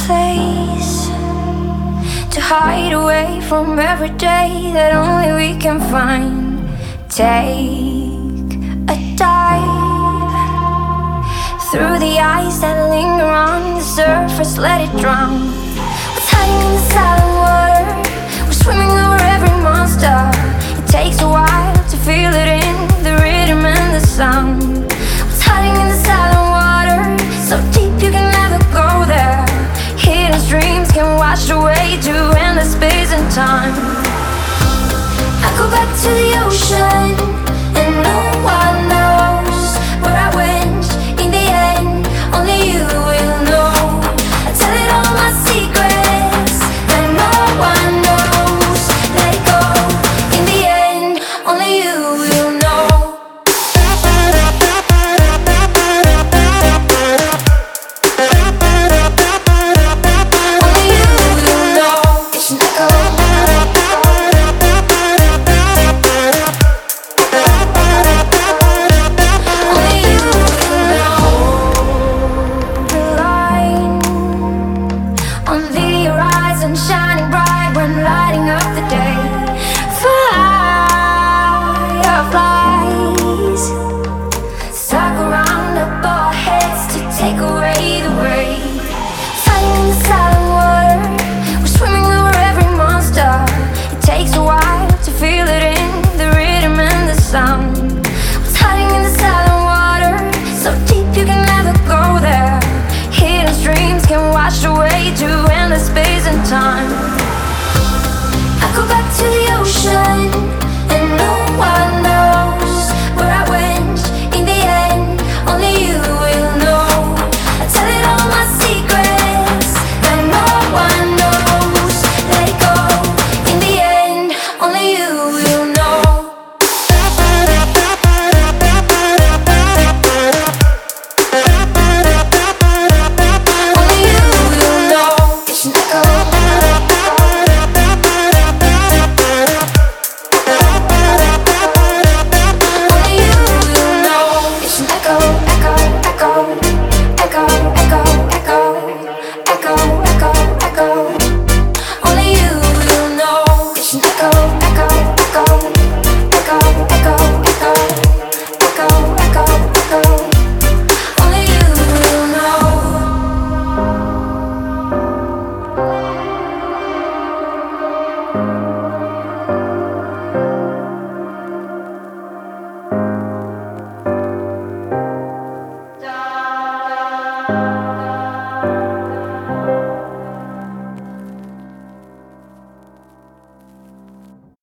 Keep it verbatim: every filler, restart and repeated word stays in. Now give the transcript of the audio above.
place to hide away from every day that only we can find. Take a dive through the ice that linger on the surface, let it drown. What's hiding in the silent water? We're swimming over every monster. It takes a while to feel it in the rhythm and the sound. What's hiding in the silent water? So deep you can never go there. Hidden streams can wash away to endless space and time. I go back to the ocean,